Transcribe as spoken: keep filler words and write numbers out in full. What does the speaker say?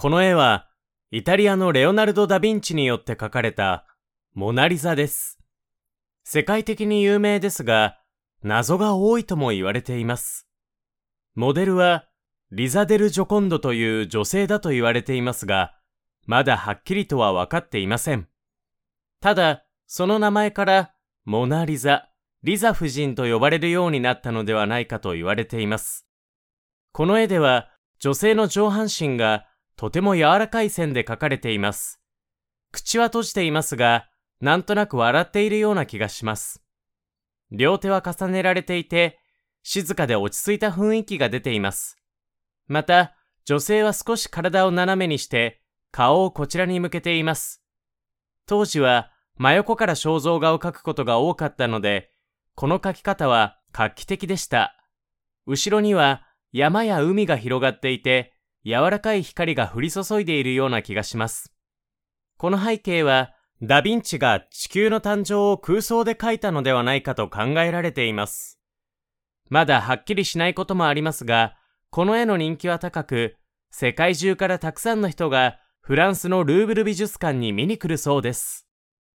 この絵は、イタリアのレオナルド・ダ・ヴィンチによって描かれたモナリザです。世界的に有名ですが、謎が多いとも言われています。モデルはリザ・デル・ジョコンドという女性だと言われていますが、まだはっきりとは分かっていません。ただ、その名前からモナリザ、リザ夫人と呼ばれるようになったのではないかと言われています。この絵では女性の上半身がとても柔らかい線で描かれています。口は閉じていますが、なんとなく笑っているような気がします。両手は重ねられていて、静かで落ち着いた雰囲気が出ています。また、女性は少し体を斜めにして、顔をこちらに向けています。当時は真横から肖像画を描くことが多かったので、この描き方は画期的でした。後ろには山や海が広がっていて、柔らかい光が降り注いでいるような気がします。この背景は、ダ・ヴィンチが地球の誕生を空想で描いたのではないかと考えられています。まだはっきりしないこともありますが、この絵の人気は高く、世界中からたくさんの人がフランスのルーブル美術館に見に来るそうです。